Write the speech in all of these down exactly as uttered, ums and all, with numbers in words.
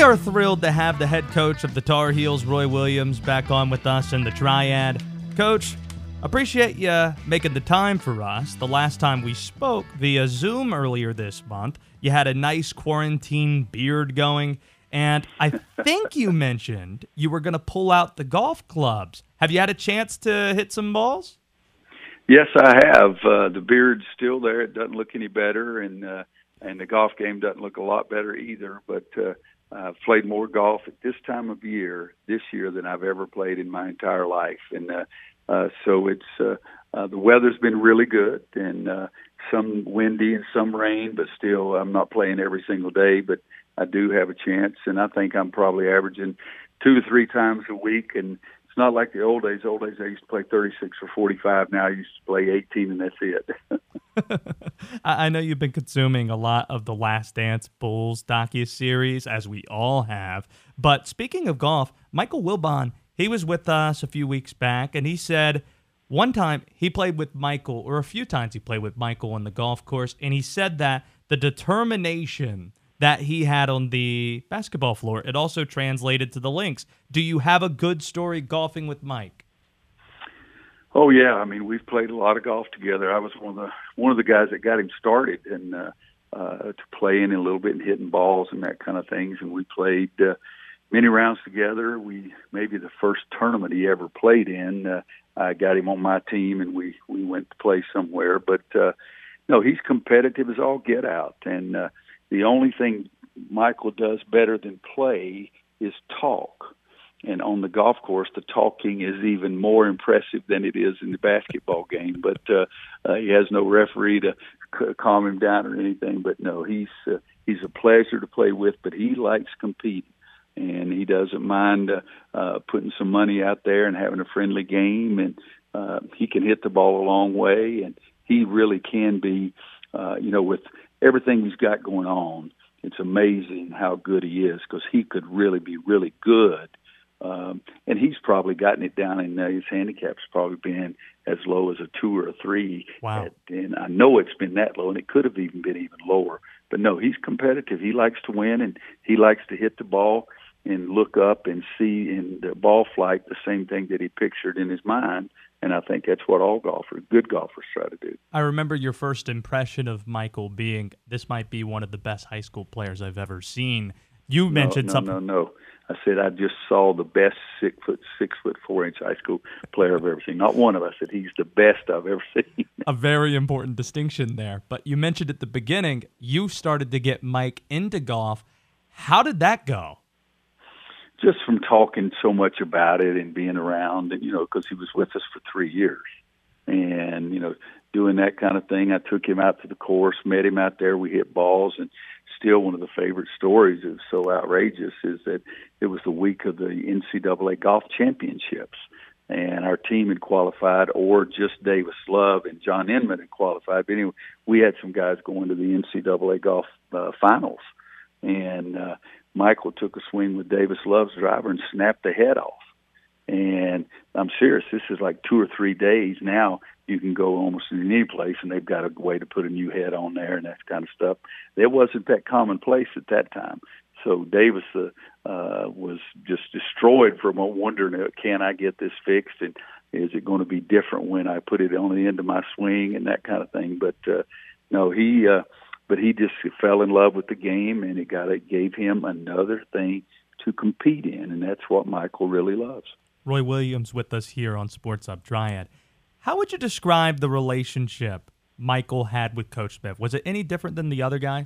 are thrilled to have the head coach of the Tar Heels, Roy Williams, back on with us in the Triad. Coach, appreciate you making the time for us. The last time we spoke via Zoom earlier this month, you had a nice quarantine beard going, and I think you mentioned you were going to pull out the golf clubs. Have you had a chance to hit some balls? Yes, I have. Uh, the beard's still there. It doesn't look any better, and uh, and the golf game doesn't look a lot better either. But uh, I've played more golf at this time of year this year than I've ever played in my entire life, and uh, uh, so it's uh, uh, the weather's been really good, and uh, some windy and some rain, but still I'm not playing every single day, but I do have a chance, and I think I'm probably averaging two to three times a week, and it's not like the old days. Old days I used to play thirty-six or forty-five. Now I used to play eighteen, and that's it. I know you've been consuming a lot of the Last Dance Bulls docuseries, as we all have. But speaking of golf, Michael Wilbon, he was with us a few weeks back, and he said one time he played with Michael, or a few times he played with Michael on the golf course, and he said that the determination that he had on the basketball floor, it also translated to the links. Do you have a good story golfing with Mike? Oh yeah, I mean we've played a lot of golf together. I was one of the one of the guys that got him started and uh, uh, to playing a little bit and hitting balls and that kind of things. And we played uh, many rounds together. We maybe the first tournament he ever played in, uh, I got him on my team and we we went to play somewhere. But uh, no, he's competitive as all get out, and uh, the only thing Michael does better than play is talk. And on the golf course, the talking is even more impressive than it is in the basketball game. But uh, uh, he has no referee to c- calm him down or anything. But no, he's uh, he's a pleasure to play with. But he likes competing, and he doesn't mind uh, uh, putting some money out there and having a friendly game. And uh, he can hit the ball a long way, and he really can be. Uh, you know, with everything he's got going on, it's amazing how good he is because he could really be really good. Um, and he's probably gotten it down in uh, his handicap's probably been as low as a two or a three. Wow. At, and I know it's been that low, and it could have even been even lower. But no, he's competitive. He likes to win, and he likes to hit the ball and look up and see in the ball flight the same thing that he pictured in his mind. And I think that's what all golfers, good golfers, try to do. I remember your first impression of Michael being, this might be one of the best high school players I've ever seen. You no, mentioned no, something. No, no, no. I said I just saw the best six foot, six foot, four inch high school player I've ever seen. Not one of us. I said he's the best I've ever seen. A very important distinction there. But you mentioned at the beginning you started to get Mike into golf. How did that go? Just from talking so much about it and being around, and you know, because he was with us for three years, and you know, doing that kind of thing. I took him out to the course, met him out there. We hit balls, and still one of the favorite stories is so outrageous is that it was the week of the N C double A golf championships, and our team had qualified, or just Davis Love and John Inman had qualified. But anyway, we had some guys going to the N C double A golf uh, finals, and uh, Michael took a swing with Davis Love's driver and snapped the head off. And I'm serious, this is like two or three days now. You can go almost in any place, and they've got a way to put a new head on there and that kind of stuff. It wasn't that commonplace at that time. So Davis uh, uh, was just destroyed from wondering, uh, can I get this fixed, and is it going to be different when I put it on the end of my swing and that kind of thing. But uh, no, he uh, but he just fell in love with the game, and it got it gave him another thing to compete in, and that's what Michael really loves. Roy Williams with us here on Sports Hub Triad. How would you describe the relationship Michael had with Coach Smith? Was it any different than the other guys?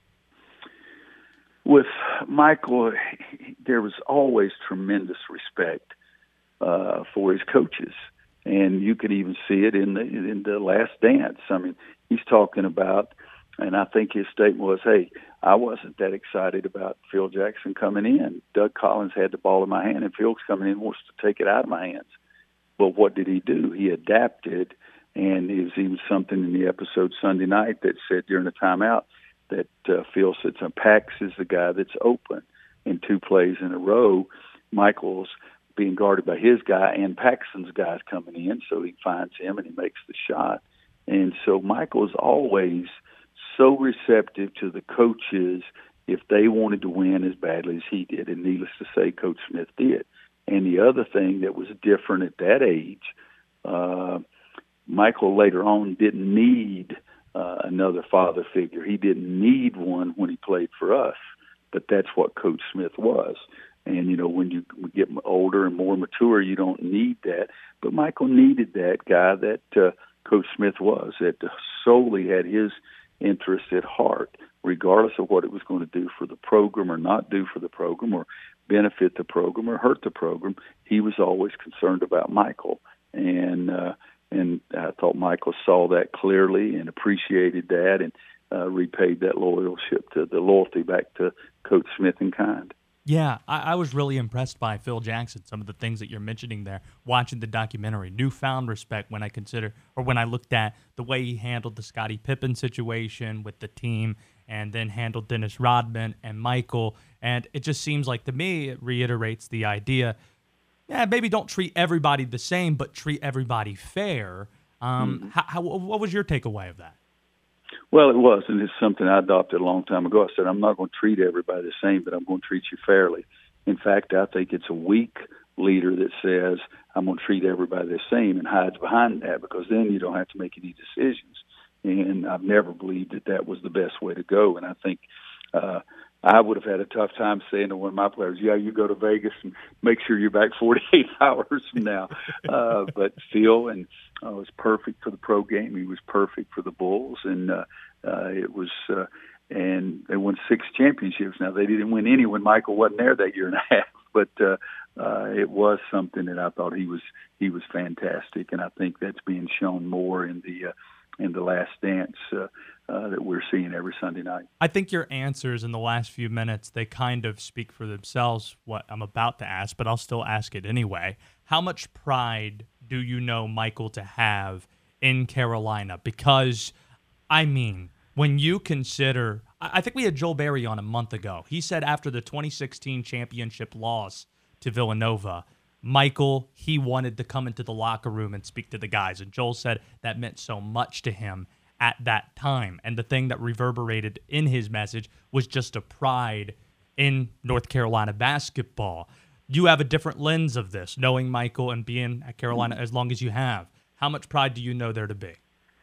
With Michael, there was always tremendous respect uh, for his coaches, and you could even see it in the in the Last Dance. I mean, he's talking about, and I think his statement was, "Hey, I wasn't that excited about Phil Jackson coming in. Doug Collins had the ball in my hand, and Phil's coming in wants to take it out of my hands." Well, what did he do? He adapted, and it was even something in the episode Sunday night that said during the timeout that uh, Phil said, so Pax is the guy that's open in two plays in a row. Michael's being guarded by his guy, and Paxton's guys coming in, so he finds him and he makes the shot. And so Michael is always so receptive to the coaches, if they wanted to win as badly as he did, and needless to say, Coach Smith did. And the other thing that was different at that age, uh, Michael later on didn't need uh, another father figure. He didn't need one when he played for us, but that's what Coach Smith was. And, you know, when you get older and more mature, you don't need that. But Michael needed that guy that uh, Coach Smith was, that solely had his interest at heart, regardless of what it was going to do for the program or not do for the program or benefit the program or hurt the program. He was always concerned about Michael. And uh, and I thought Michael saw that clearly and appreciated that and uh, repaid that loyalty to the loyalty back to Coach Smith in kind. Yeah, I, I was really impressed by Phil Jackson, some of the things that you're mentioning there, watching the documentary. Newfound respect when I consider, or when I looked at the way he handled the Scottie Pippen situation with the team and then handled Dennis Rodman and Michael. And it just seems like, to me, it reiterates the idea, yeah, maybe don't treat everybody the same, but treat everybody fair. Um, mm-hmm. how, how, what was your takeaway of that? Well, it was, and it's something I adopted a long time ago. I said, I'm not going to treat everybody the same, but I'm going to treat you fairly. In fact, I think it's a weak leader that says, I'm going to treat everybody the same and hides behind that, because then you don't have to make any decisions. And I've never believed that that was the best way to go. And I think uh, I would have had a tough time saying to one of my players, yeah, you go to Vegas and make sure you're back forty-eight hours from now. Uh, but Phil and uh, was perfect for the pro game. He was perfect for the Bulls. And uh, uh, it was uh, – and they won six championships. Now, they didn't win any when Michael wasn't there that year and a half. But uh, uh, it was something that I thought he was he was fantastic. And I think that's being shown more in the uh, – in the Last Dance uh, uh, that we're seeing every Sunday night. I think your answers in the last few minutes, they kind of speak for themselves, what I'm about to ask, but I'll still ask it anyway. How much pride do you know Michael to have in Carolina? Because, I mean, when you consider, I think we had Joel Berry on a month ago. He said after the twenty sixteen championship loss to Villanova, Michael, he wanted to come into the locker room and speak to the guys. And Joel said that meant so much to him at that time. And the thing that reverberated in his message was just a pride in North Carolina basketball. You have a different lens of this, knowing Michael and being at Carolina as long as you have. How much pride do you know there to be?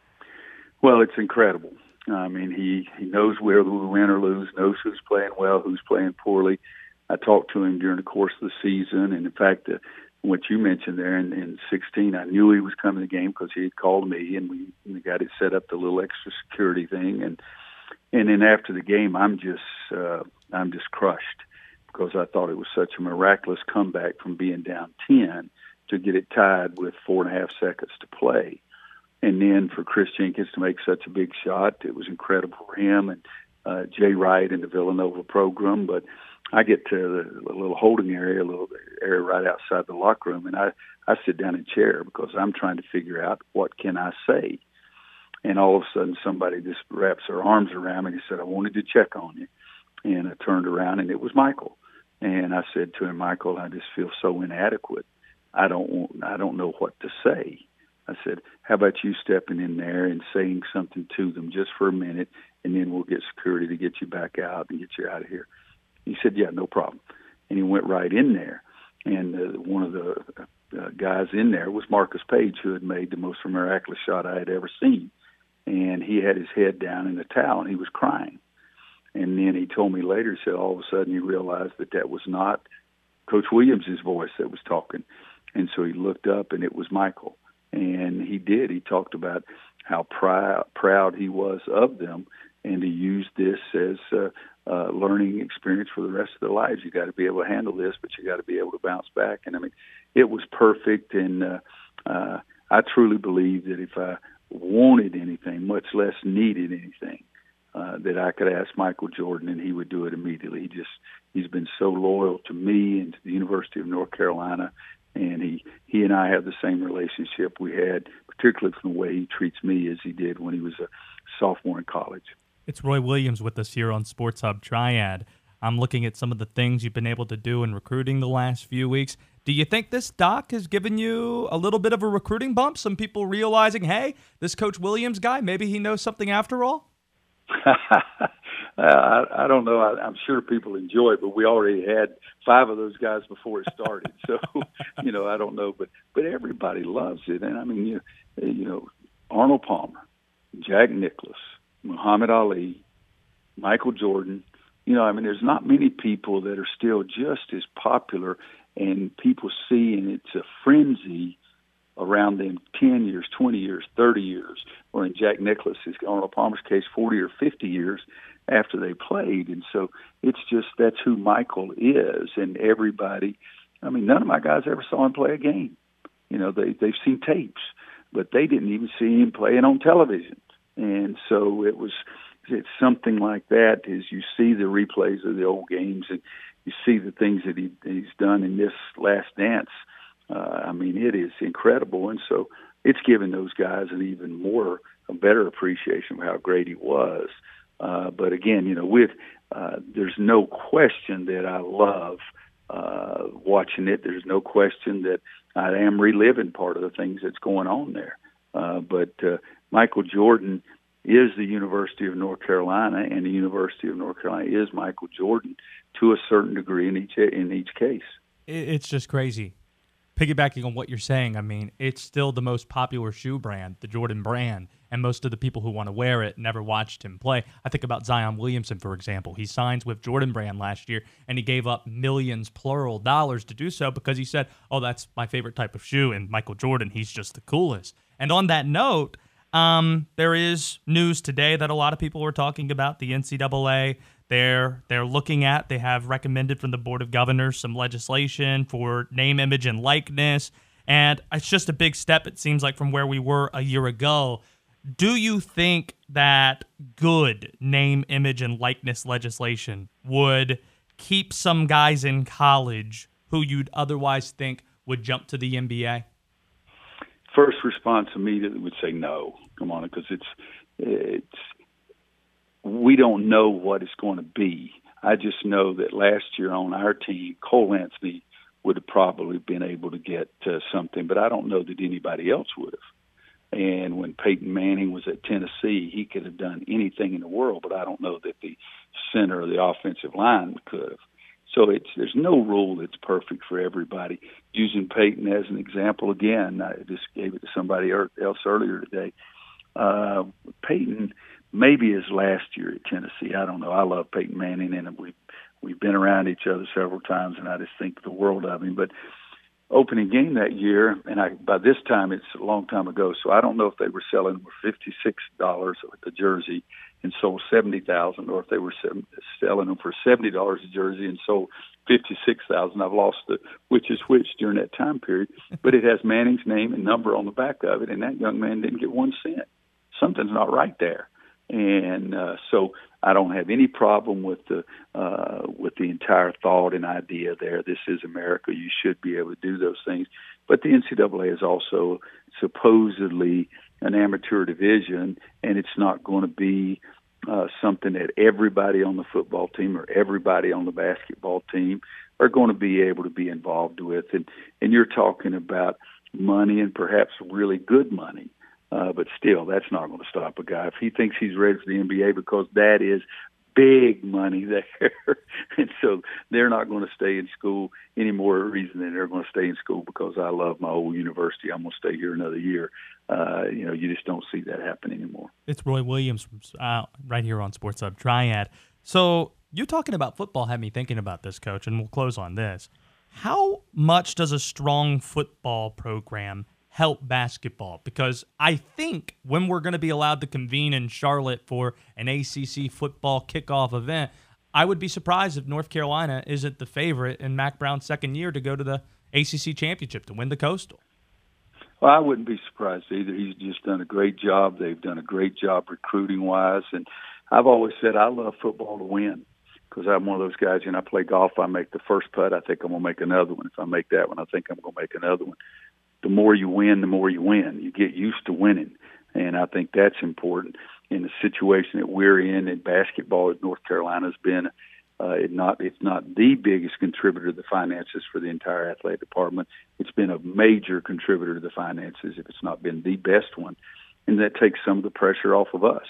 Well, it's incredible. I mean, he, he knows where we win or lose, knows who's playing well, who's playing poorly. I talked to him during the course of the season, and in fact, uh, what you mentioned there in, in sixteen, I knew he was coming to the game because he had called me, and we, we got it set up, the little extra security thing, and and then after the game, I'm just uh, I'm just crushed because I thought it was such a miraculous comeback from being down ten to get it tied with four and a half seconds to play, and then for Chris Jenkins to make such a big shot, it was incredible for him and uh, Jay Wright in the Villanova program, but I get to the little holding area, a little area right outside the locker room, and I, I sit down in a chair because I'm trying to figure out what can I say. And all of a sudden somebody just wraps their arms around me and he said, I wanted to check on you. And I turned around and it was Michael. And I said to him, Michael, I just feel so inadequate. I don't want, I don't know what to say. I said, how about you stepping in there and saying something to them just for a minute, and then we'll get security to get you back out and get you out of here. He said, yeah, no problem. And he went right in there. And uh, one of the uh, guys in there was Marcus Page, who had made the most miraculous shot I had ever seen. And he had his head down in a towel, and he was crying. And then he told me later, he said all of a sudden he realized that that was not Coach Williams' voice that was talking. And so he looked up, and it was Michael. And he did. He talked about how proud, proud he was of them, and he used this as uh, uh, learning experience for the rest of their lives. You got to be able to handle this, but you got to be able to bounce back. And I mean, it was perfect. And uh, uh, I truly believe that if I wanted anything, much less needed anything, uh, that I could ask Michael Jordan, and he would do it immediately. He just he's been so loyal to me and to the University of North Carolina. And he, he and I have the same relationship we had, particularly from the way he treats me as he did when he was a sophomore in college. It's Roy Williams with us here on Sports Hub Triad. I'm looking at some of the things you've been able to do in recruiting the last few weeks. Do you think this doc has given you a little bit of a recruiting bump? Some people realizing, hey, this Coach Williams guy, maybe he knows something after all? I, I don't know. I, I'm sure people enjoy it, but we already had five of those guys before it started. So, you know, I don't know, but but everybody loves it. And I mean, you you know, Arnold Palmer, Jack Nicklaus, Muhammad Ali, Michael Jordan. You know, I mean, there's not many people that are still just as popular, and people see, and it's a frenzy around them ten years, twenty years, thirty years, or in Jack Nicklaus, Arnold Palmer's case, forty or fifty years after they played. And so it's just, that's who Michael is. And everybody, I mean, none of my guys ever saw him play a game. You know, they, they've seen tapes, but they didn't even see him playing on television. And so it was, it's something like that, is you see the replays of the old games and you see the things that he, he's done in this Last Dance. Uh, I mean, it is incredible. And so it's given those guys an even more, a better appreciation of how great he was. Uh, but again, you know, with, uh, there's no question that I love uh, watching it. There's no question that I am reliving part of the things that's going on there. Uh, but uh, Michael Jordan is the University of North Carolina, and the University of North Carolina is Michael Jordan to a certain degree in each in each case. It's just crazy. Piggybacking on what you're saying, I mean, it's still the most popular shoe brand, the Jordan brand, and most of the people who want to wear it never watched him play. I think about Zion Williamson, for example. He signs with Jordan brand last year, and he gave up millions, plural, dollars to do so because he said, oh, that's my favorite type of shoe, and Michael Jordan, he's just the coolest. And on that note, um, there is news today that a lot of people were talking about. The N C double A, They're they're looking at, they have recommended from the Board of Governors some legislation for name, image, and likeness. And it's just a big step, it seems like, from where we were a year ago. Do you think that good name, image, and likeness legislation would keep some guys in college who you'd otherwise think would jump to the N B A? First response immediately would say no. Come on, because it's it's we don't know what it's going to be. I just know that last year on our team, Cole Anthony would have probably been able to get uh, something, but I don't know that anybody else would have. And when Peyton Manning was at Tennessee, he could have done anything in the world, but I don't know that the center of the offensive line could have. So it's there's no rule that's perfect for everybody. Using Peyton as an example again, I just gave it to somebody else earlier today. Uh, Peyton, maybe his last year at Tennessee, I don't know. I love Peyton Manning, and we've, we've been around each other several times, and I just think the world of him. But opening game that year, and I by this time it's a long time ago, so I don't know if they were selling for fifty-six dollars with the jersey and sold seventy thousand dollars, or if they were selling them for seventy dollars a jersey and sold fifty-six thousand dollars. I've lost the which is which during that time period. But it has Manning's name and number on the back of it, and that young man didn't get one cent. Something's not right there. And uh, so I don't have any problem with the uh, with the entire thought and idea there. This is America. You should be able to do those things. But the N C double A is also supposedly an amateur division, and it's not going to be uh, something that everybody on the football team or everybody on the basketball team are going to be able to be involved with. And, and you're talking about money, and perhaps really good money. Uh, but still, that's not going to stop a guy. If he thinks he's ready for the N B A, because that is big money there. And so they're not going to stay in school any more reason than they're going to stay in school because I love my old university. I'm going to stay here another year. Uh, you know, you just don't see that happen anymore. It's Roy Williams from, uh, right here on Sports Hub Triad. So you talking about football had me thinking about this, Coach, and we'll close on this. How much does a strong football program help basketball? Because I think when we're going to be allowed to convene in Charlotte for an A C C football kickoff event, I would be surprised if North Carolina isn't the favorite in Mack Brown's second year to go to the A C C championship, to win the Coastal. Well, I wouldn't be surprised either. He's just done a great job. They've done a great job recruiting-wise. And I've always said I love football to win, because I'm one of those guys, and I play golf, I make the first putt, I think I'm going to make another one. If I make that one, I think I'm going to make another one. The more you win, the more you win. You get used to winning, and I think that's important. In the situation that we're in in basketball, North Carolina's been uh, it not it's not the biggest contributor to the finances for the entire athletic department. It's been a major contributor to the finances, if it's not been the best one, and that takes some of the pressure off of us.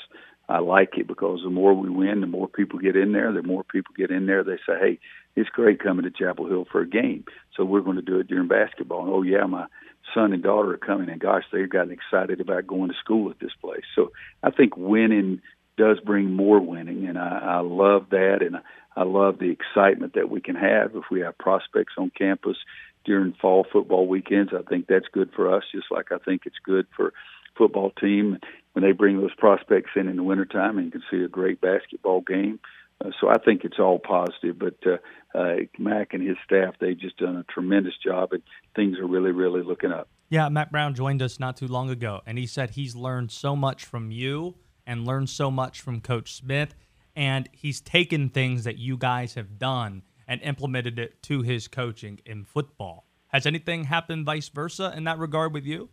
I like it because the more we win, the more people get in there. The more people get in there, they say, hey, it's great coming to Chapel Hill for a game. So we're going to do it during basketball. And, oh, yeah, my son and daughter are coming. And, gosh, they've gotten excited about going to school at this place. So I think winning does bring more winning, and I, I love that. And I love the excitement that we can have if we have prospects on campus during fall football weekends. I think that's good for us, just like I think it's good for football team when they bring those prospects in in the wintertime and you can see a great basketball game. Uh, so I think it's all positive. But uh, uh, Mac and his staff, they've just done a tremendous job, and things are really, really looking up. Yeah, Mack Brown joined us not too long ago, and he said he's learned so much from you and learned so much from Coach Smith, and he's taken things that you guys have done and implemented it to his coaching in football. Has anything happened vice versa in that regard with you?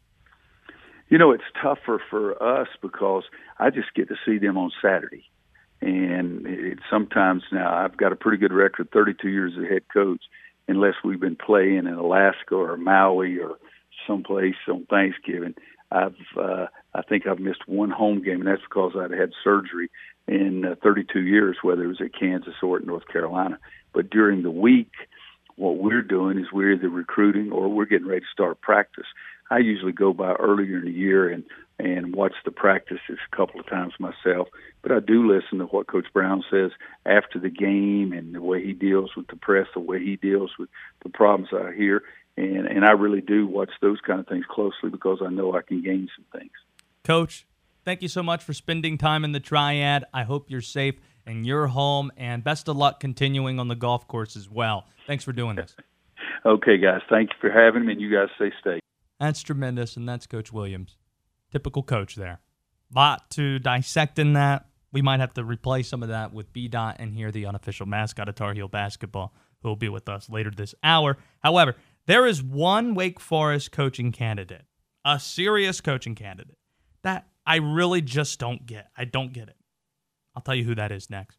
You know, it's tougher for us because I just get to see them on Saturday. And it, sometimes now I've got a pretty good record, thirty-two years as head coach, unless we've been playing in Alaska or Maui or someplace on Thanksgiving. I've uh, I think I've missed one home game, and that's because I'd had surgery in uh, thirty-two years, whether it was at Kansas or at North Carolina. But during the week, what we're doing is we're either recruiting or we're getting ready to start practice. I usually go by earlier in the year and, and watch the practices a couple of times myself. But I do listen to what Coach Brown says after the game and the way he deals with the press, the way he deals with the problems I hear. And, and I really do watch those kind of things closely because I know I can gain some things. Coach, thank you so much for spending time in the Triad. I hope you're safe in your home, and best of luck continuing on the golf course as well. Thanks for doing this. Okay, guys. Thank you for having me, and you guys stay safe. That's tremendous, and that's Coach Williams. Typical coach there. Lot to dissect in that. We might have to replay some of that with B-Dot and here, the unofficial mascot of Tar Heel basketball, who will be with us later this hour. However, there is one Wake Forest coaching candidate, a serious coaching candidate, that I really just don't get. I don't get it. I'll tell you who that is next.